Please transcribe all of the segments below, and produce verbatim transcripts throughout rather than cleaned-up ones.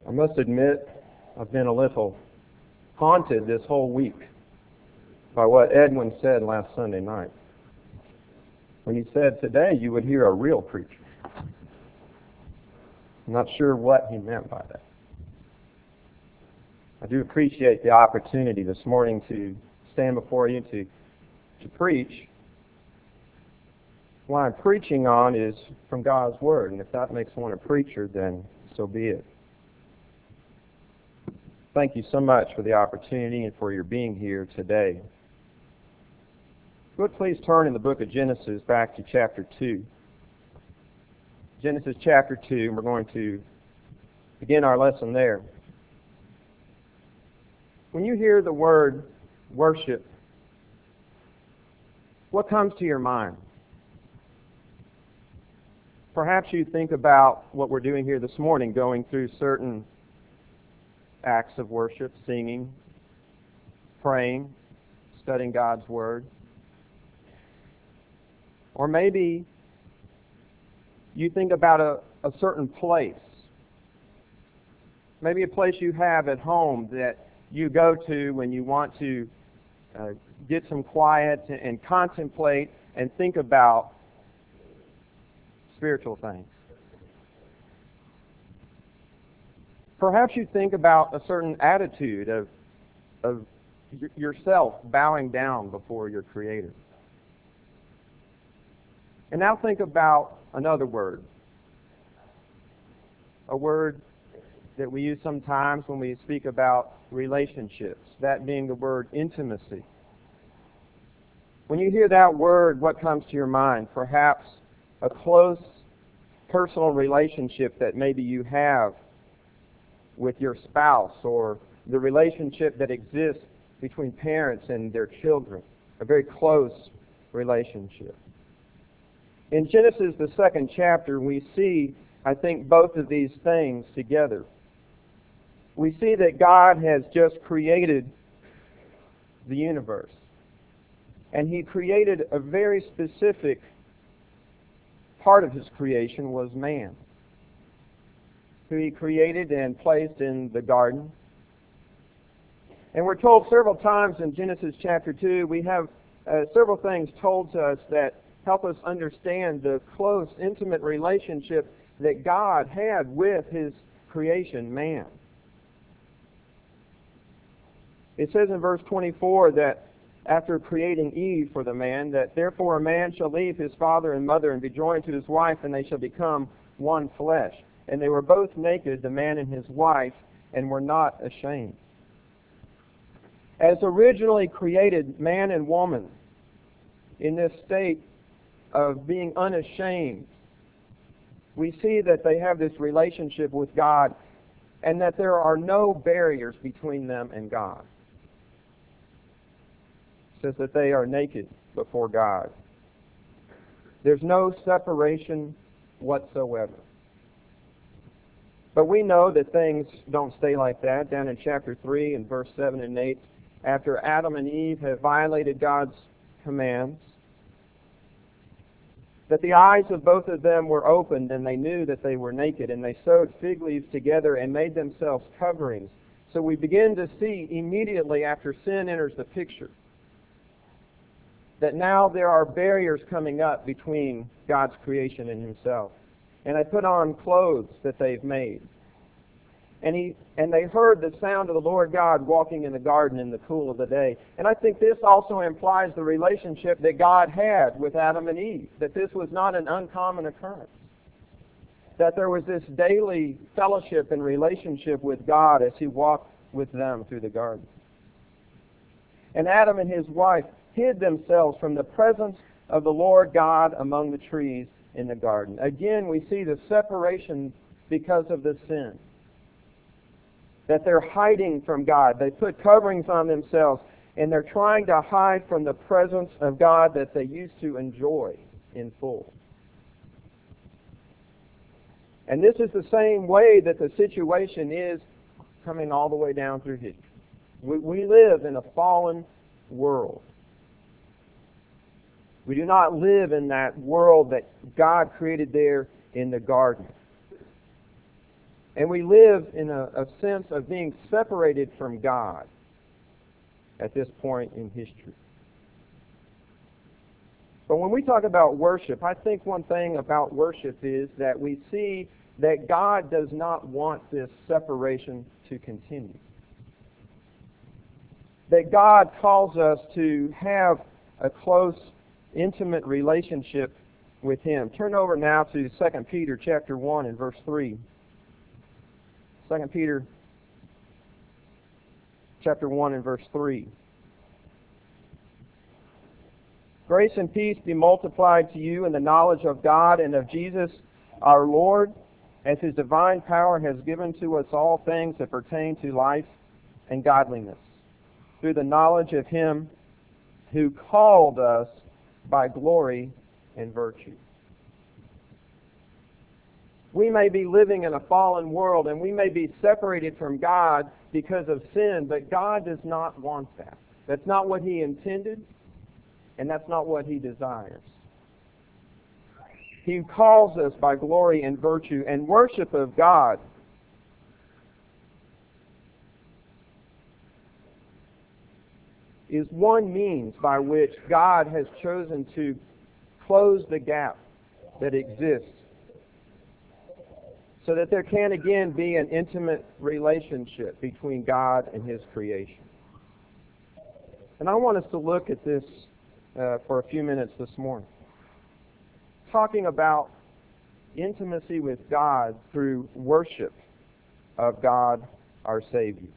I must admit, I've been a little haunted this whole week by what Edwin said last Sunday night, when he said today you would hear a real preacher. I'm not sure what he meant by that. I do appreciate the opportunity this morning to stand before you to, to preach. What I'm preaching on is from God's Word, and if that makes one a preacher, then so be it. Thank you so much for the opportunity and for your being here today. Would please turn in the book of Genesis back to chapter two. Genesis chapter two, and we're going to begin our lesson there. When you hear the word worship, what comes to your mind? Perhaps you think about what we're doing here this morning, going through certain acts of worship, singing, praying, studying God's Word. Or maybe you think about a, a certain place. Maybe a place you have at home that you go to when you want to uh, get some quiet and, and contemplate and think about spiritual things. Perhaps you think about a certain attitude of, of yourself bowing down before your Creator. And now think about another word. A word that we use sometimes when we speak about relationships, that being the word intimacy. When you hear that word, what comes to your mind? Perhaps a close personal relationship that maybe you have with your spouse, or the relationship that exists between parents and their children, a very close relationship. In Genesis, the second chapter, we see, I think, both of these things together. We see that God has just created the universe, and He created a very specific part of His creation was man, who He created and placed in the garden. And we're told several times in Genesis chapter two, we have uh, several things told to us that help us understand the close, intimate relationship that God had with His creation, man. It says in verse twenty-four that after creating Eve for the man, that therefore a man shall leave his father and mother and be joined to his wife, and they shall become one flesh. And they were both naked, the man and his wife, and were not ashamed. As originally created man and woman, in this state of being unashamed, we see that they have this relationship with God, and that there are no barriers between them and God. It says that they are naked before God. There's no separation whatsoever. But we know that things don't stay like that. Down in chapter three and verse seven and eight, after Adam and Eve have violated God's commands, that the eyes of both of them were opened, and they knew that they were naked, and they sewed fig leaves together and made themselves coverings. So we begin to see immediately after sin enters the picture that now there are barriers coming up between God's creation and Himself. And they put on clothes that they've made. And he and they heard the sound of the Lord God walking in the garden in the cool of the day. And I think this also implies the relationship that God had with Adam and Eve, that this was not an uncommon occurrence, that there was this daily fellowship and relationship with God as He walked with them through the garden. And Adam and his wife hid themselves from the presence of the Lord God among the trees in the garden. Again, we see the separation because of the sin, that they're hiding from God. They put coverings on themselves, and they're trying to hide from the presence of God that they used to enjoy in full. And this is the same way that the situation is coming all the way down through history. We, we live in a fallen world. We do not live in that world that God created there in the garden. And we live in a, a sense of being separated from God at this point in history. But when we talk about worship, I think one thing about worship is that we see that God does not want this separation to continue. That God calls us to have a close, intimate relationship with Him. Turn over now to Second Peter chapter one and verse three. Second Peter chapter one and verse three. Grace and peace be multiplied to you in the knowledge of God and of Jesus our Lord, as His divine power has given to us all things that pertain to life and godliness, through the knowledge of Him who called us by glory and virtue. We may be living in a fallen world and we may be separated from God because of sin, but God does not want that. That's not what He intended, and that's not what He desires. He calls us by glory and virtue, and worship of God is one means by which God has chosen to close the gap that exists so that there can again be an intimate relationship between God and His creation. And I want us to look at this uh, for a few minutes this morning, talking about intimacy with God through worship of God our Savior.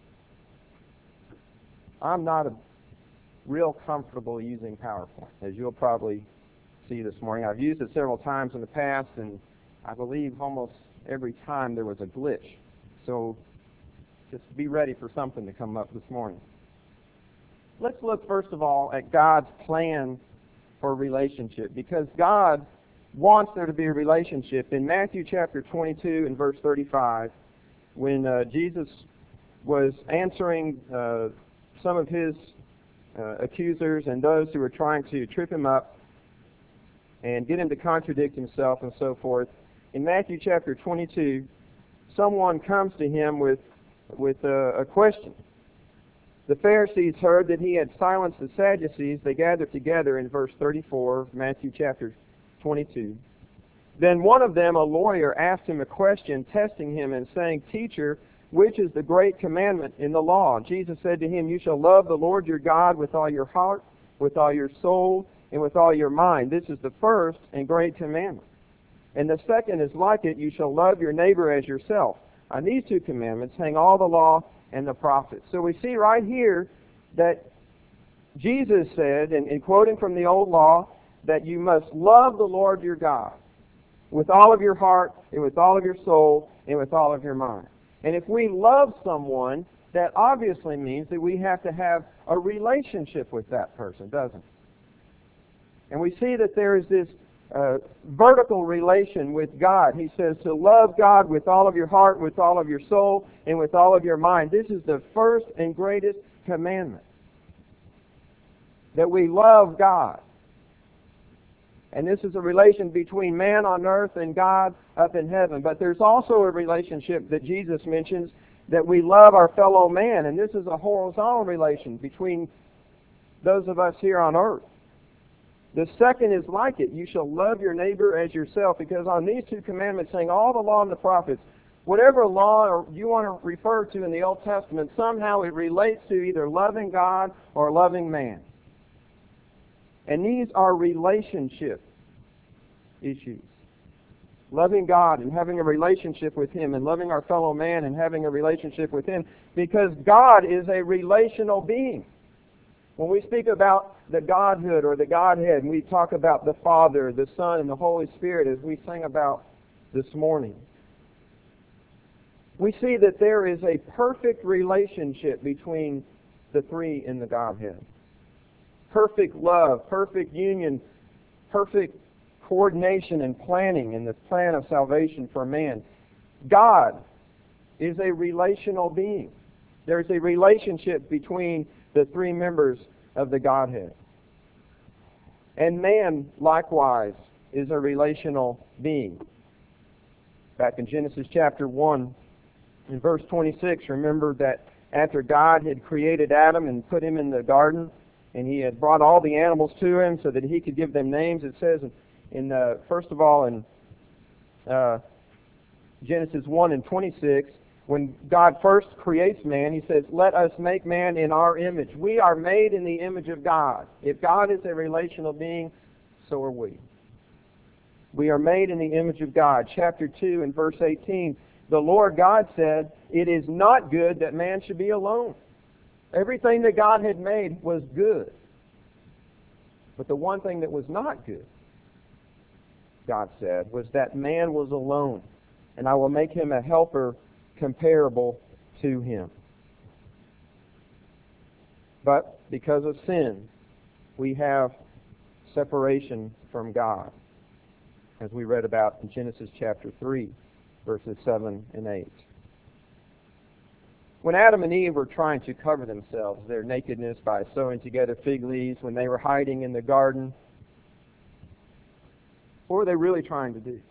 I'm not a real comfortable using PowerPoint, as you'll probably see this morning. I've used it several times in the past, and I believe almost every time there was a glitch. So just be ready for something to come up this morning. Let's look first of all at God's plan for relationship, because God wants there to be a relationship. In Matthew chapter twenty-two and verse thirty-five, when uh, Jesus was answering uh, some of His uh, accusers and those who were trying to trip Him up and get Him to contradict Himself and so forth, in Matthew chapter twenty-two, someone comes to Him with, with a, a question. The Pharisees heard that He had silenced the Sadducees. They gathered together in verse thirty-four of Matthew chapter twenty-two. Then one of them, a lawyer, asked Him a question, testing Him and saying, "Teacher, which is the great commandment in the law?" Jesus said to him, "You shall love the Lord your God with all your heart, with all your soul, and with all your mind. This is the first and great commandment. And the second is like it, you shall love your neighbor as yourself. On these two commandments hang all the law and the prophets." So we see right here that Jesus said, and, and quoting from the old law, that you must love the Lord your God with all of your heart, and with all of your soul, and with all of your mind. And if we love someone, that obviously means that we have to have a relationship with that person, doesn't it? And we see that there is this uh, vertical relation with God. He says to love God with all of your heart, with all of your soul, and with all of your mind. This is the first and greatest commandment, that we love God. And this is a relation between man on earth and God up in heaven. But there's also a relationship that Jesus mentions, that we love our fellow man. And this is a horizontal relation between those of us here on earth. The second is like it. You shall love your neighbor as yourself, because on these two commandments hang all the law and the prophets. Whatever law you want to refer to in the Old Testament, somehow it relates to either loving God or loving man. And these are relationship issues. Loving God and having a relationship with Him, and loving our fellow man and having a relationship with Him, because God is a relational being. When we speak about the Godhood or the Godhead, and we talk about the Father, the Son, and the Holy Spirit, as we sang about this morning, we see that there is a perfect relationship between the three in the Godhead. Perfect love, perfect union, perfect coordination and planning in the plan of salvation for man. God is a relational being. There's a relationship between the three members of the Godhead. And man, likewise, is a relational being. Back in Genesis chapter one, In verse twenty-six, remember that after God had created Adam and put him in the garden, and he had brought all the animals to him so that he could give them names, it says, in, in uh, first of all, in uh, Genesis one and twenty-six, when God first creates man, he says, let us make man in our image. We are made in the image of God. If God is a relational being, so are we. We are made in the image of God. Chapter two and verse eighteen, the Lord God said, it is not good that man should be alone. Everything that God had made was good. But the one thing that was not good, God said, was that man was alone. And I will make him a helper comparable to him. But because of sin, we have separation from God, as we read about in Genesis chapter three, verses seven and eight. When Adam and Eve were trying to cover themselves, their nakedness, by sewing together fig leaves, when they were hiding in the garden, what were they really trying to do?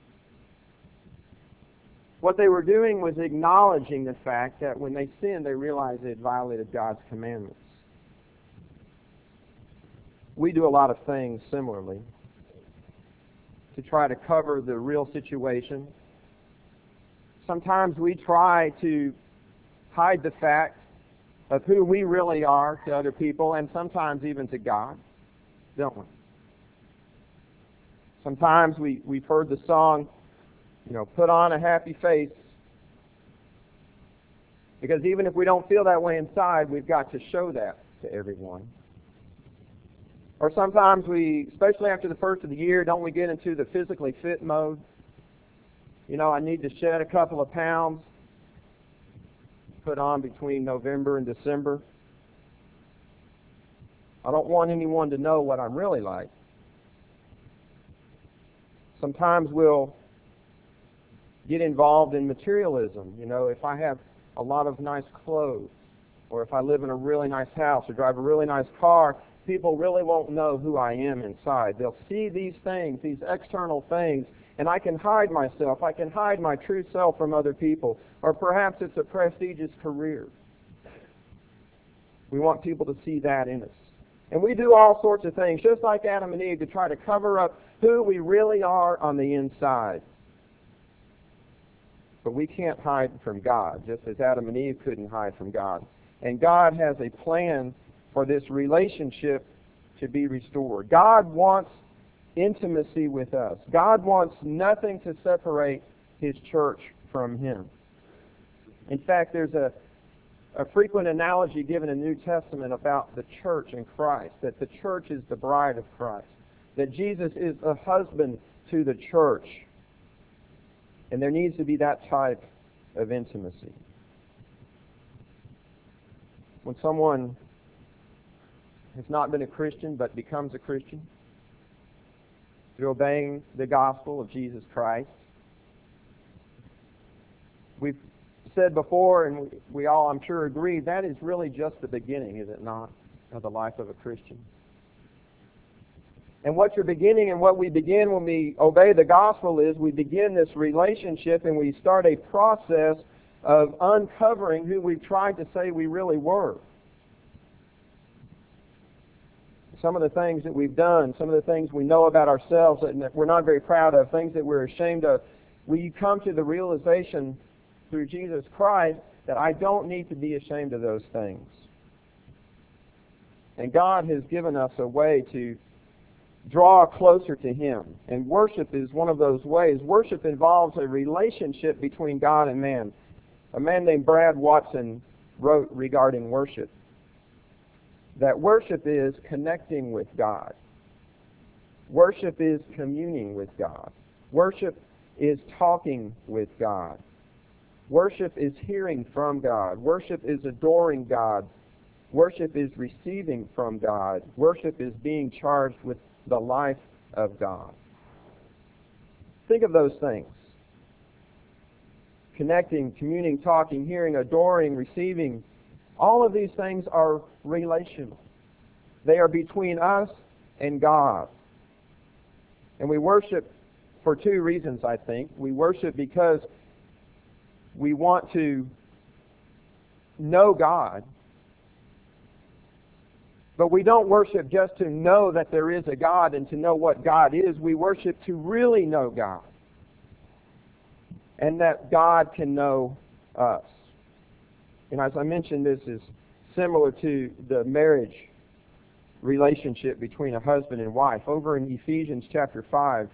What they were doing was acknowledging the fact that when they sinned, they realized they had violated God's commandments. We do a lot of things similarly to try to cover the real situation. Sometimes we try to hide the fact of who we really are to other people, and sometimes even to God, don't we? Sometimes we, we've heard the song, you know, put on a happy face. Because even if we don't feel that way inside, we've got to show that to everyone. Or sometimes we, especially after the first of the year, don't we get into the physically fit mode? You know, I need to shed a couple of pounds, put on between November and December. I don't want anyone to know what I'm really like. Sometimes we'll get involved in materialism. You know, if I have a lot of nice clothes, or if I live in a really nice house or drive a really nice car, people really won't know who I am inside. They'll see these things, these external things, and I can hide myself. I can hide my true self from other people. Or perhaps it's a prestigious career. We want people to see that in us. And we do all sorts of things, just like Adam and Eve, to try to cover up who we really are on the inside. But we can't hide from God, just as Adam and Eve couldn't hide from God. And God has a plan for this relationship to be restored. God wants intimacy with us. God wants nothing to separate His church from Him. In fact, there's a, a frequent analogy given in the New Testament about the church and Christ, that the church is the bride of Christ, that Jesus is a husband to the church. And there needs to be that type of intimacy. When someone has not been a Christian but becomes a Christian through obeying the gospel of Jesus Christ, we've said before, and we, we all, I'm sure, agree, that is really just the beginning, is it not, of the life of a Christian? And what you're beginning and what we begin when we obey the gospel is we begin this relationship and we start a process of uncovering who we've tried to say we really were. Some of the things that we've done, some of the things we know about ourselves that we're not very proud of, things that we're ashamed of, we come to the realization through Jesus Christ that I don't need to be ashamed of those things. And God has given us a way to draw closer to Him. And worship is one of those ways. Worship involves a relationship between God and man. A man named Brad Watson wrote regarding worship that worship is connecting with God. Worship is communing with God. Worship is talking with God. Worship is hearing from God. Worship is adoring God. Worship is receiving from God. Worship is being charged with the life of God. Think of those things. Connecting, communing, talking, hearing, adoring, receiving. All of these things are relational. They are between us and God. And we worship for two reasons, I think. We worship because we want to know God, but we don't worship just to know that there is a God and to know what God is. We worship to really know God, and that God can know us. And as I mentioned, this is similar to the marriage relationship between a husband and wife. Over in Ephesians chapter five,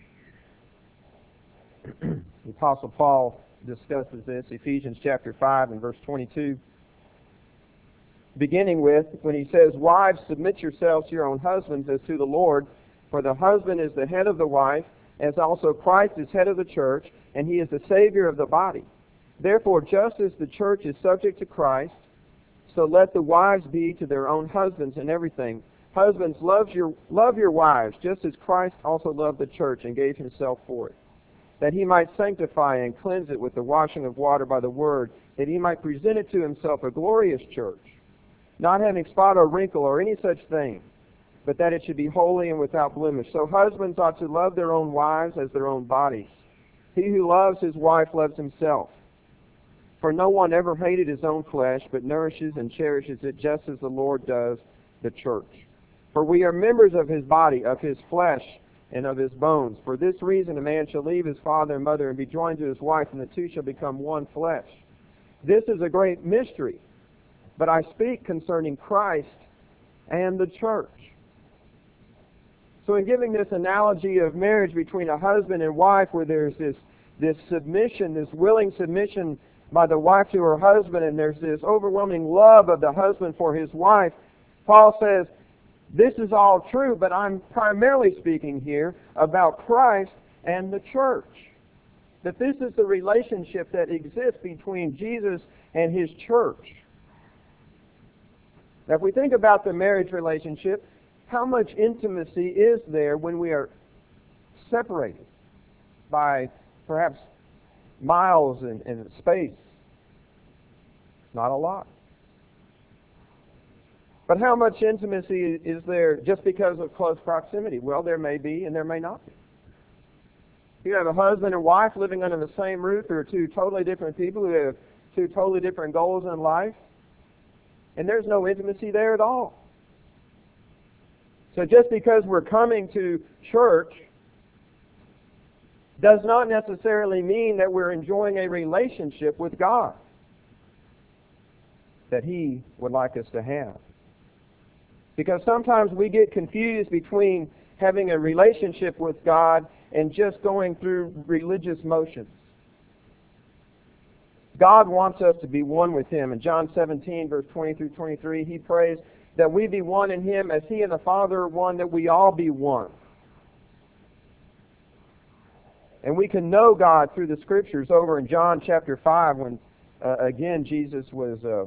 the Apostle Paul discusses this, Ephesians chapter five and verse twenty-two, beginning with when he says, "Wives, submit yourselves to your own husbands as to the Lord, for the husband is the head of the wife, as also Christ is head of the church, and he is the Savior of the body. Therefore, just as the church is subject to Christ, so let the wives be to their own husbands in everything. Husbands, love your, love your wives, just as Christ also loved the church and gave himself for it, that he might sanctify and cleanse it with the washing of water by the word, that he might present it to himself a glorious church, not having spot or wrinkle or any such thing, but that it should be holy and without blemish. So husbands ought to love their own wives as their own bodies. He who loves his wife loves himself. For no one ever hated his own flesh, but nourishes and cherishes it, just as the Lord does the church. For we are members of his body, of his flesh, and of his bones. For this reason a man shall leave his father and mother and be joined to his wife, and the two shall become one flesh. This is a great mystery, but I speak concerning Christ and the church." So in giving this analogy of marriage between a husband and wife, where there's this, this submission, this willing submission by the wife to her husband, and there's this overwhelming love of the husband for his wife, Paul says, this is all true, but I'm primarily speaking here about Christ and the church. That this is the relationship that exists between Jesus and his church. Now, if we think about the marriage relationship, how much intimacy is there when we are separated by perhaps miles and, and space? Not a lot. But how much intimacy is there just because of close proximity? Well, there may be and there may not be. You have a husband and wife living under the same roof who are two totally different people who have two totally different goals in life, and there's no intimacy there at all. So just because we're coming to church does not necessarily mean that we're enjoying a relationship with God that he would like us to have. Because sometimes we get confused between having a relationship with God and just going through religious motions. God wants us to be one with him. In John seventeen, verse twenty through twenty-three, he prays that we be one in him as he and the Father are one, that we all be one. And we can know God through the Scriptures. Over in John chapter five, when uh, again Jesus was uh,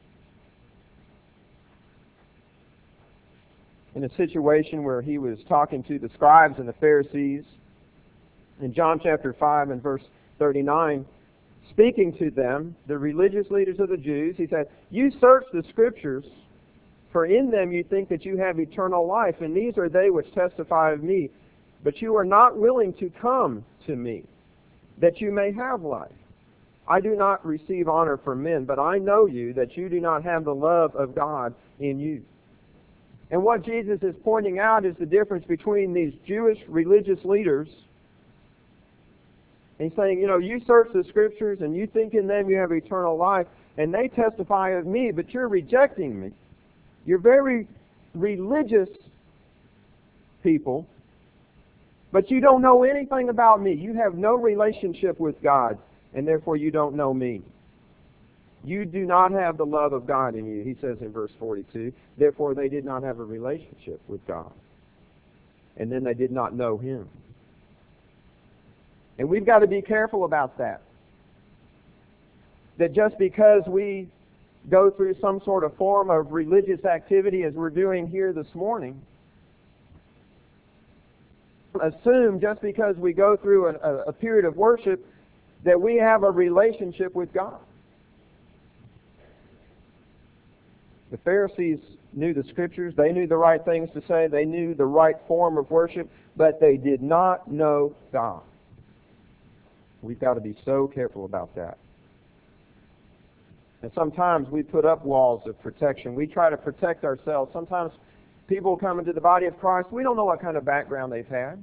in a situation where he was talking to the scribes and the Pharisees. In John chapter five and verse thirty-nine, speaking to them, the religious leaders of the Jews, he said, "You search the Scriptures, for in them you think that you have eternal life, and these are they which testify of me. But you are not willing to come to me, that you may have life. I do not receive honor from men, but I know you, that you do not have the love of God in you." And what Jesus is pointing out is the difference between these Jewish religious leaders. And he's saying, you know, you search the Scriptures and you think in them you have eternal life, and they testify of me, but you're rejecting me. You're very religious people, but you don't know anything about me. You have no relationship with God, and therefore you don't know me. You do not have the love of God in you, he says in verse forty-two. Therefore they did not have a relationship with God. And then they did not know him. And we've got to be careful about that. That just because we go through some sort of form of religious activity as we're doing here this morning, assume just because we go through a, a period of worship that we have a relationship with God. The Pharisees knew the Scriptures. They knew the right things to say. They knew the right form of worship, but they did not know God. We've got to be so careful about that. And sometimes we put up walls of protection. We try to protect ourselves. Sometimes people come into the body of Christ. We don't know what kind of background they've had,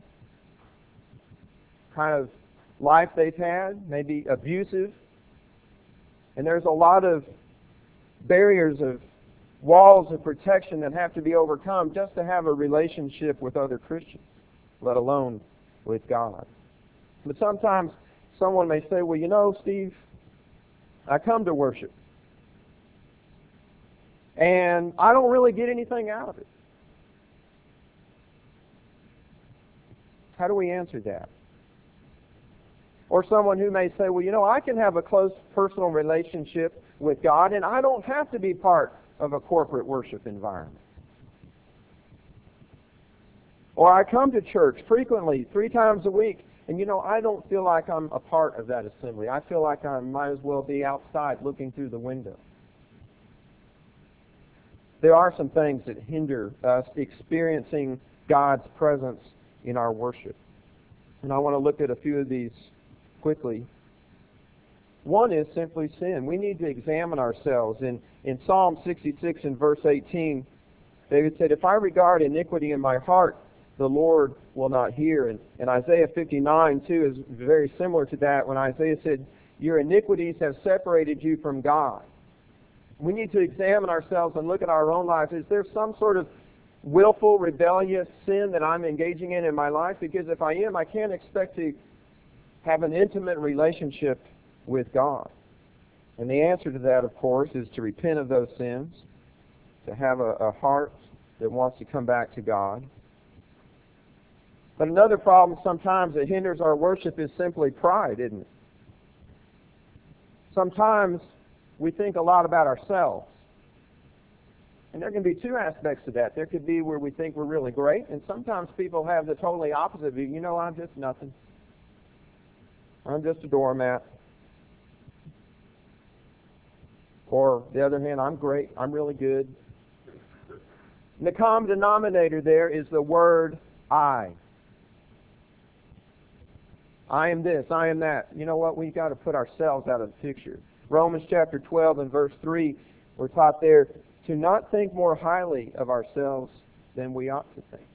kind of life they've had, maybe abusive. And there's a lot of barriers of walls of protection that have to be overcome just to have a relationship with other Christians, let alone with God. But sometimes someone may say, well, you know, Steve, I come to worship, and I don't really get anything out of it. How do we answer that? Or someone who may say, well, you know, I can have a close personal relationship with God, and I don't have to be part of a corporate worship environment. Or I come to church frequently, three times a week, and you know, I don't feel like I'm a part of that assembly. I feel like I might as well be outside looking through the window. There are some things that hinder us experiencing God's presence in our worship. And I want to look at a few of these quickly. One is simply sin. We need to examine ourselves. In, in Psalm sixty-six and verse eighteen, David said, if I regard iniquity in my heart, the Lord will not hear. And, and Isaiah fifty-nine, too, is very similar to that when Isaiah said, your iniquities have separated you from God. We need to examine ourselves and look at our own lives. Is there some sort of willful, rebellious sin that I'm engaging in in my life? Because if I am, I can't expect to have an intimate relationship with God. And the answer to that, of course, is to repent of those sins, to have a, a heart that wants to come back to God. But another problem sometimes that hinders our worship is simply pride, isn't it? Sometimes we think a lot about ourselves. And there can be two aspects to that. There could be where we think we're really great, and sometimes people have the totally opposite view. You know, I'm just nothing. I'm just a doormat. Or, the other hand, I'm great. I'm really good. And the common denominator there is the word I. I am this, I am that. You know what? We've got to put ourselves out of the picture. Romans chapter twelve and verse three, we're taught there to not think more highly of ourselves than we ought to think.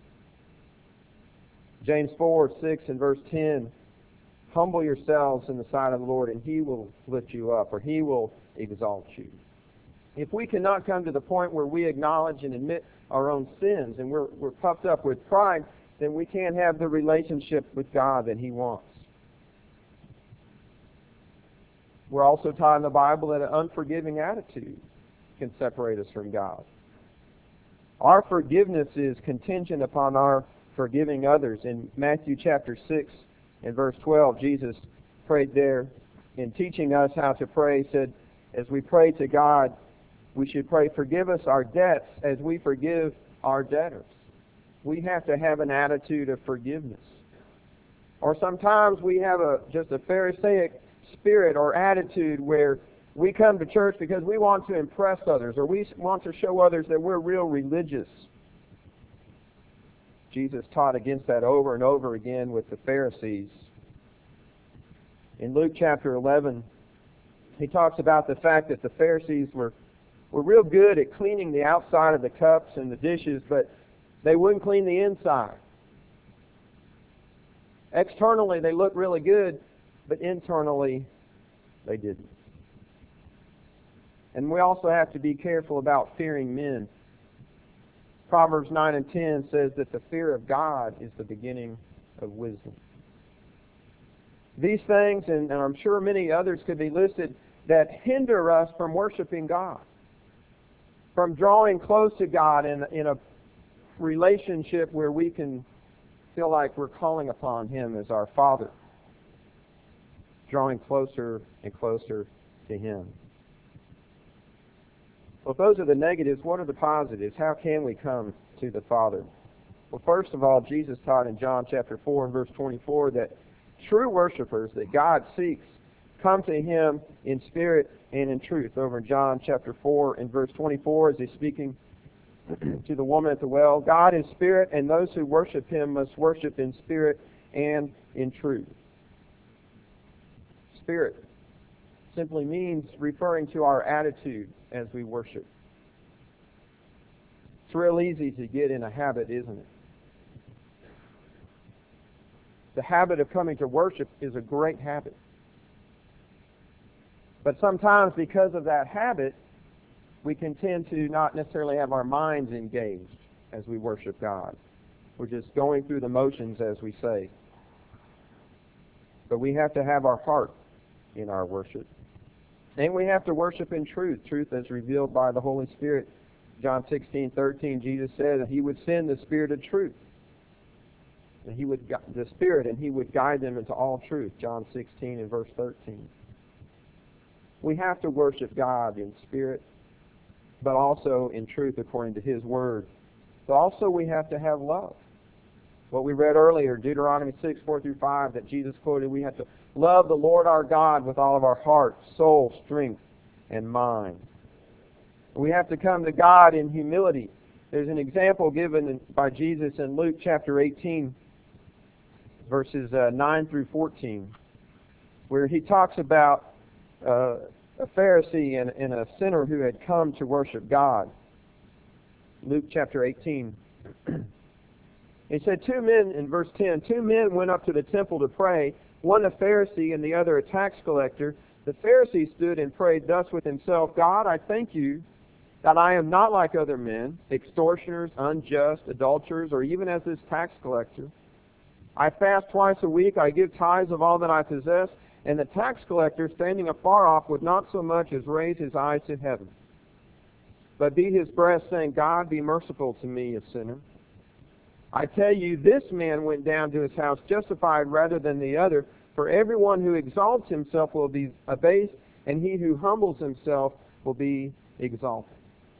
James four, six and verse ten, humble yourselves in the sight of the Lord, and He will lift you up, or He will exalt you. If we cannot come to the point where we acknowledge and admit our own sins, and we're, we're puffed up with pride, then we can't have the relationship with God that He wants. We're also taught in the Bible that an unforgiving attitude can separate us from God. Our forgiveness is contingent upon our forgiving others. In Matthew chapter six and verse twelve, Jesus prayed there in teaching us how to pray. He said, as we pray to God, we should pray, forgive us our debts as we forgive our debtors. We have to have an attitude of forgiveness. Or sometimes we have a just a Pharisaic spirit or attitude where we come to church because we want to impress others, or we want to show others that we're real religious. Jesus taught against that over and over again with the Pharisees. In Luke chapter eleven, He talks about the fact that the Pharisees were, were real good at cleaning the outside of the cups and the dishes, but they wouldn't clean the inside. Externally, they looked really good, but internally, they didn't. And we also have to be careful about fearing men. Proverbs nine and ten says that the fear of God is the beginning of wisdom. These things, and, and I'm sure many others could be listed, that hinder us from worshiping God, from drawing close to God in, in a relationship where we can feel like we're calling upon Him as our Father, drawing closer and closer to Him. Well, if those are the negatives, what are the positives? How can we come to the Father? Well, first of all, Jesus taught in John chapter four and verse twenty-four that true worshipers that God seeks come to Him in spirit and in truth. Over in John chapter four and verse twenty-four, as He's speaking to the woman at the well, God is spirit, and those who worship Him must worship in spirit and in truth. Spirit. simply means referring to our attitude as we worship. It's real easy to get in a habit, isn't it? The habit of coming to worship is a great habit. But sometimes because of that habit, we can tend to not necessarily have our minds engaged as we worship God. We're just going through the motions, as we say. But we have to have our heart in our worship. And we have to worship in truth, truth as revealed by the Holy Spirit. John sixteen thirteen, Jesus said that He would send the Spirit of truth. And He would, the Spirit, and He would guide them into all truth. John sixteen and verse thirteen. We have to worship God in spirit, but also in truth according to His Word. But also we have to have love. What we read earlier, Deuteronomy six, four through five, that Jesus quoted, we have to love the Lord our God with all of our heart, soul, strength, and mind. We have to come to God in humility. There's an example given by Jesus in Luke chapter eighteen, verses uh, nine through fourteen, where He talks about uh, a Pharisee and, and a sinner who had come to worship God. Luke chapter eighteen. He said, two men, in verse ten, two men went up to the temple to pray, one a Pharisee and the other a tax collector. The Pharisee stood and prayed thus with himself, God, I thank you that I am not like other men, extortioners, unjust, adulterers, or even as this tax collector. I fast twice a week, I give tithes of all that I possess. And the tax collector, standing afar off, would not so much as raise his eyes to heaven, but beat his breast, saying, God, be merciful to me, a sinner. I tell you, this man went down to his house justified rather than the other, for everyone who exalts himself will be abased, and he who humbles himself will be exalted.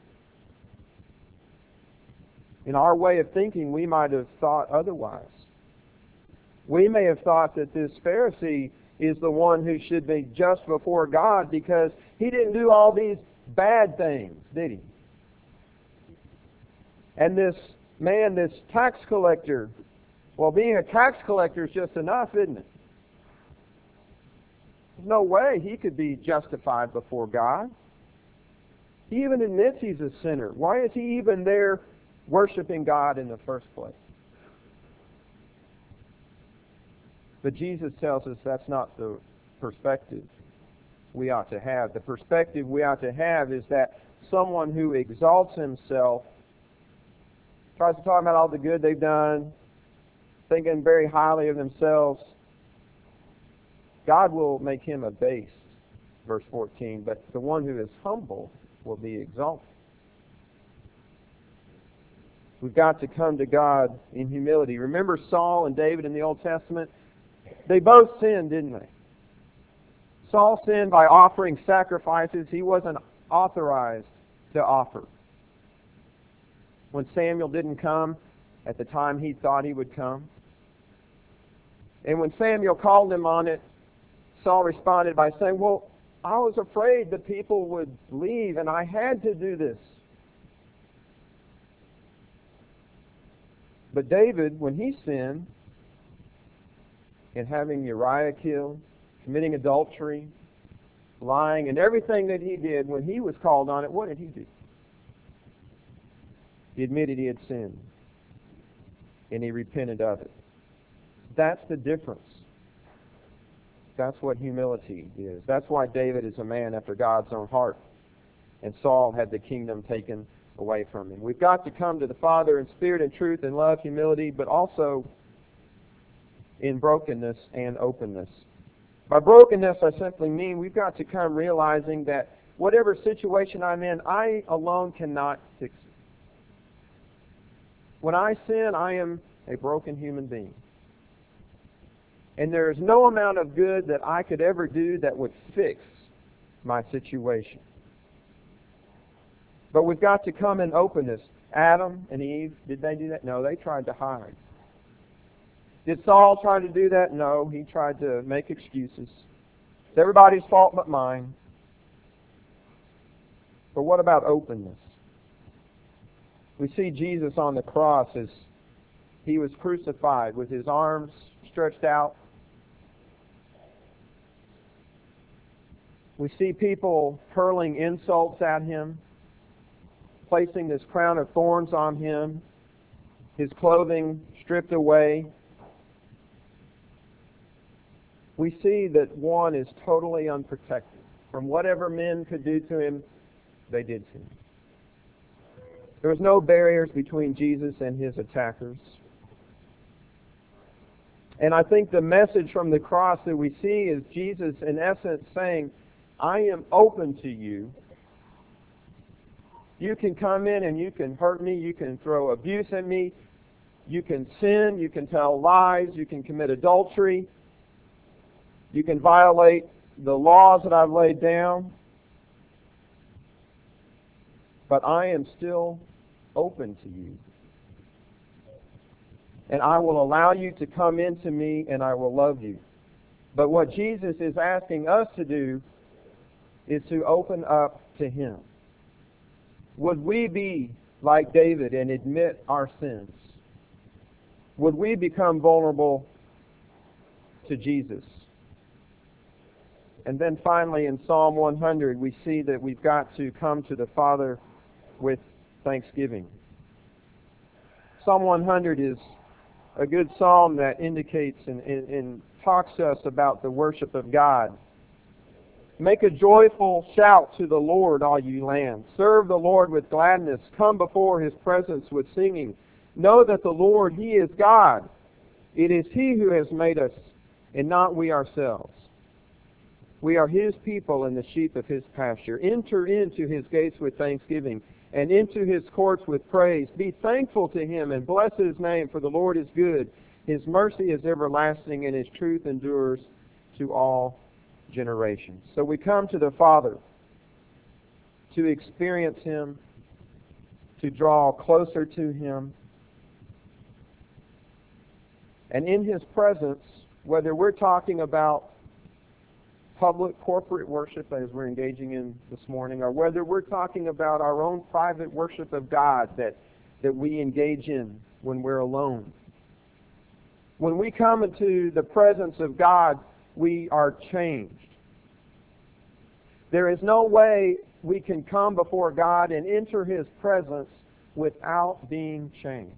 In our way of thinking, we might have thought otherwise. We may have thought that this Pharisee is the one who should be just before God because he didn't do all these bad things, did he? And this man, this tax collector, well, being a tax collector is just enough, isn't it? There's no way he could be justified before God. He even admits he's a sinner. Why is he even there worshiping God in the first place? But Jesus tells us that's not the perspective we ought to have. The perspective we ought to have is that someone who exalts himself, tries to talk about all the good they've done, thinking very highly of themselves, God will make him abased, verse fourteen, but the one who is humble will be exalted. We've got to come to God in humility. Remember Saul and David in the Old Testament? They both sinned, didn't they? Saul sinned by offering sacrifices he wasn't authorized to offer. When Samuel didn't come at the time he thought he would come. And when Samuel called him on it, Saul responded by saying, well, I was afraid the people would leave and I had to do this. But David, when he sinned, in having Uriah killed, committing adultery, lying, and everything that he did, when he was called on it, what did he do? He admitted he had sinned, and he repented of it. That's the difference. That's what humility is. That's why David is a man after God's own heart, and Saul had the kingdom taken away from him. We've got to come to the Father in spirit and truth and love, humility, but also in brokenness and openness. By brokenness, I simply mean we've got to come realizing that whatever situation I'm in, I alone cannot fix it. When I sin, I am a broken human being. And there is no amount of good that I could ever do that would fix my situation. But we've got to come in openness. Adam and Eve, did they do that? No, they tried to hide. Did Saul try to do that? No, he tried to make excuses. It's everybody's fault but mine. But what about openness? We see Jesus on the cross as he was crucified with his arms stretched out. We see people hurling insults at him, placing this crown of thorns on him, his clothing stripped away. We see that one is totally unprotected. From whatever men could do to him, they did to him. There was no barriers between Jesus and his attackers. And I think the message from the cross that we see is Jesus, in essence, saying, I am open to you. You can come in and you can hurt me. You can throw abuse at me. You can sin. You can tell lies. You can commit adultery. You can violate the laws that I've laid down. But I am still open to you. And I will allow you to come into me and I will love you. But what Jesus is asking us to do is to open up to him. Would we be like David and admit our sins? Would we become vulnerable to Jesus? And then finally in Psalm one hundred we see that we've got to come to the Father with thanksgiving. Psalm one hundred is a good psalm that indicates and, and, and talks to us about the worship of God. Make a joyful shout to the Lord, all you lands. Serve the Lord with gladness. Come before his presence with singing. Know that the Lord, he is God. It is he who has made us, and not we ourselves. We are his people and the sheep of his pasture. Enter into his gates with thanksgiving, and into his courts with praise. Be thankful to him, and bless his name, for the Lord is good. His mercy is everlasting, and his truth endures to all generations. So we come to the Father to experience him, to draw closer to him. And in his presence, whether we're talking about public corporate worship as we're engaging in this morning, or whether we're talking about our own private worship of God that, that we engage in when we're alone. When we come into the presence of God, we are changed. There is no way we can come before God and enter his presence without being changed.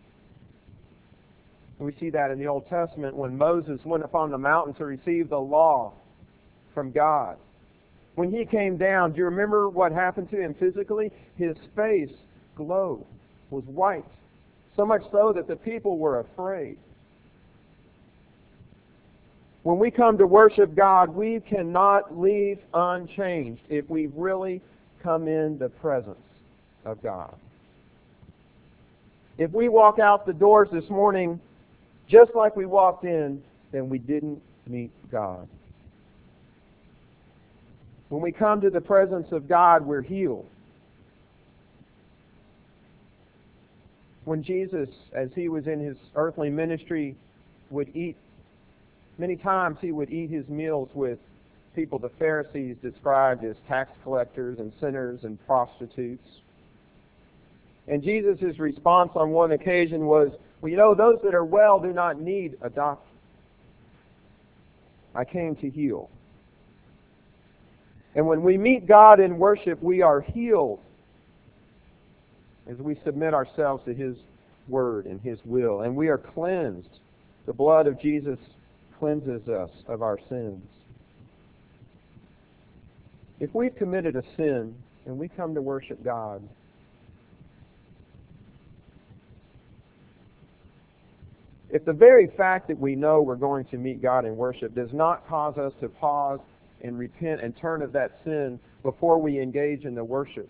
We see that in the Old Testament when Moses went up on the mountain to receive the law from God. When he came down, do you remember what happened to him physically? His face glowed, was white, so much so that the people were afraid. When we come to worship God, we cannot leave unchanged if we really come in the presence of God. If we walk out the doors this morning just like we walked in, then we didn't meet God. When we come to the presence of God, we're healed. When Jesus, as he was in his earthly ministry, would eat, many times he would eat his meals with people the Pharisees described as tax collectors and sinners and prostitutes. And Jesus' response on one occasion was, well, you know, those that are well do not need a doctor. I came to heal. And when we meet God in worship, we are healed as we submit ourselves to his word and his will. And we are cleansed. The blood of Jesus cleanses us of our sins. If we've committed a sin and we come to worship God, if the very fact that we know we're going to meet God in worship does not cause us to pause and repent and turn of that sin before we engage in the worship,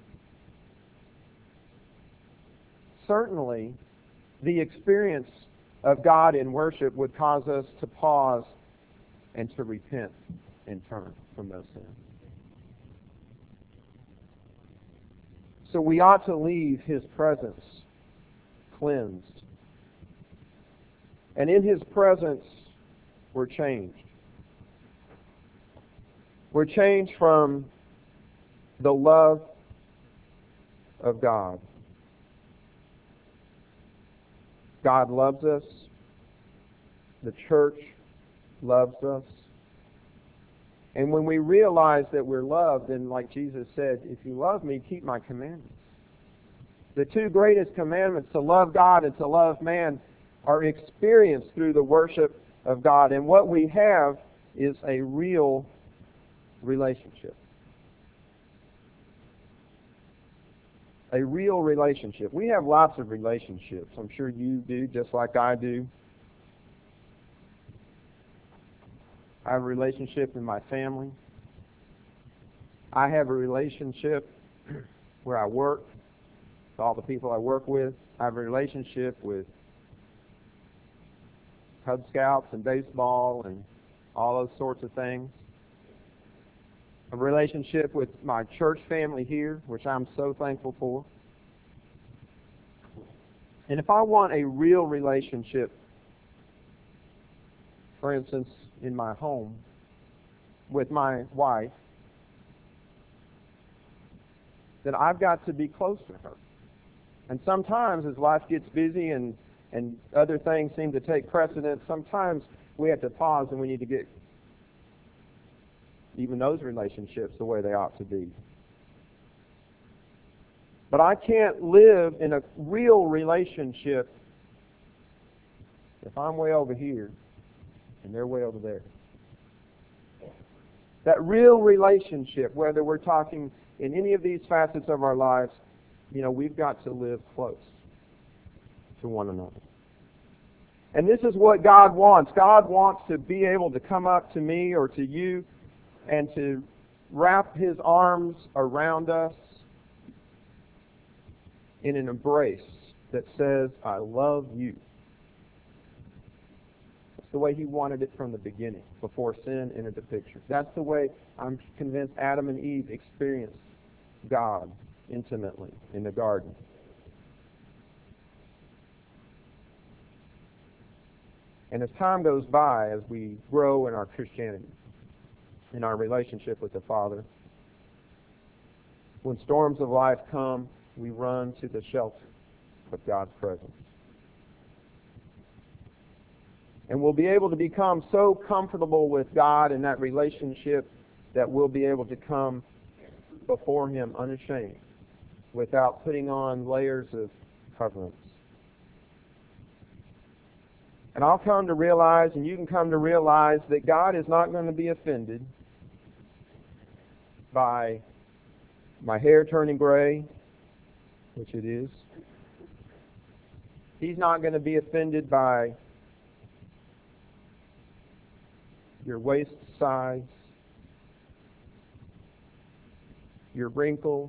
certainly the experience of God in worship would cause us to pause and to repent and turn from those sins. So we ought to leave his presence cleansed. And in his presence, we're changed. We're changed from the love of God. God loves us. The church loves us. And when we realize that we're loved, then like Jesus said, if you love me, keep my commandments. The two greatest commandments, to love God and to love man, are experienced through the worship of God. And what we have is a real relationship. A real relationship. We have lots of relationships. I'm sure you do, just like I do. I have a relationship in my family. I have a relationship where I work, with all the people I work with. I have a relationship with Cub Scouts and baseball and all those sorts of things. A relationship with my church family here, which I'm so thankful for. And if I want a real relationship, for instance, in my home, with my wife, then I've got to be close to her. And sometimes as life gets busy and, and other things seem to take precedence, sometimes we have to pause and we need to get even those relationships the way they ought to be. But I can't live in a real relationship if I'm way over here and they're way over there. That real relationship, whether we're talking in any of these facets of our lives, you know, we've got to live close to one another. And this is what God wants. God wants to be able to come up to me or to you and to wrap His arms around us in an embrace that says, I love you. That's the way He wanted it from the beginning, before sin entered the picture. That's the way I'm convinced Adam and Eve experienced God intimately in the garden. And as time goes by, as we grow in our Christianity, in our relationship with the Father, when storms of life come, we run to the shelter of God's presence. And we'll be able to become so comfortable with God in that relationship that we'll be able to come before Him unashamed, without putting on layers of coverings. And I'll come to realize, and you can come to realize, that God is not going to be offended by my hair turning gray, which it is. He's not going to be offended by your waist size, your wrinkles,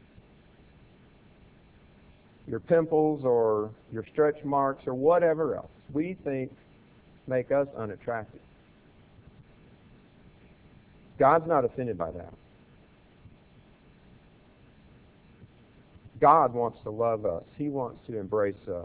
your pimples, or your stretch marks, or whatever else we think make us unattractive. God's not offended by that. God wants to love us. He wants to embrace us.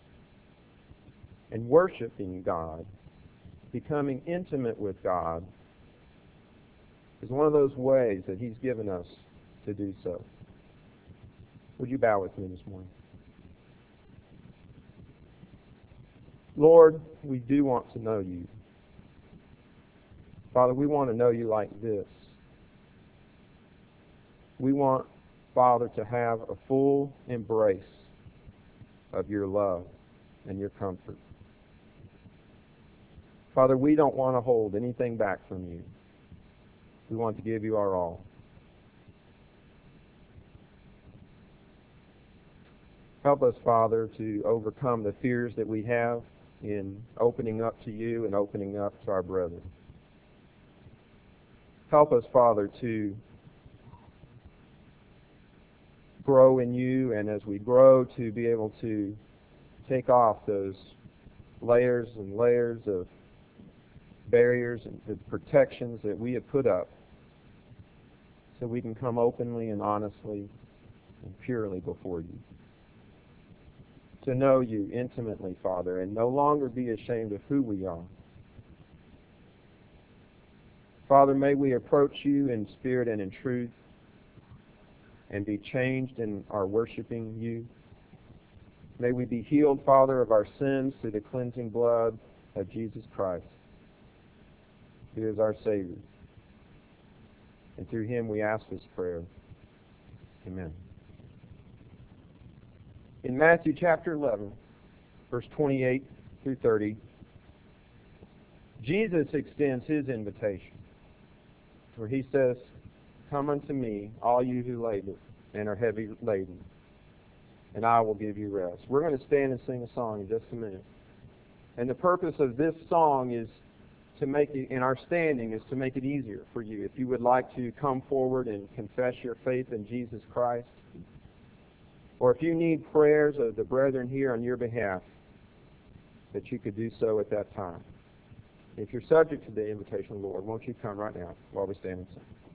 And worshiping God, becoming intimate with God, is one of those ways that He's given us to do so. Would you bow with me this morning? Lord, we do want to know You. Father, we want to know You like this. We want, Father, to have a full embrace of Your love and Your comfort. Father, we don't want to hold anything back from You. We want to give You our all. Help us, Father, to overcome the fears that we have in opening up to You and opening up to our brethren. Help us, Father, to grow in You, and as we grow, to be able to take off those layers and layers of barriers and the protections that we have put up, so we can come openly and honestly and purely before You. To know You intimately, Father, and no longer be ashamed of who we are. Father, may we approach You in spirit and in truth and be changed in our worshiping You. May we be healed, Father, of our sins through the cleansing blood of Jesus Christ, who is our Savior. And through him we ask this prayer. Amen. In Matthew chapter eleven, verse twenty-eight through thirty, Jesus extends his invitation, where he says, "Come unto me, all you who labor and are heavy laden, and I will give you rest." We're going to stand and sing a song in just a minute. And the purpose of this song is to make it, in our standing, is to make it easier for you. If you would like to come forward and confess your faith in Jesus Christ, or if you need prayers of the brethren here on your behalf, that you could do so at that time. If you're subject to the invitation of the Lord, won't you come right now while we stand and sing?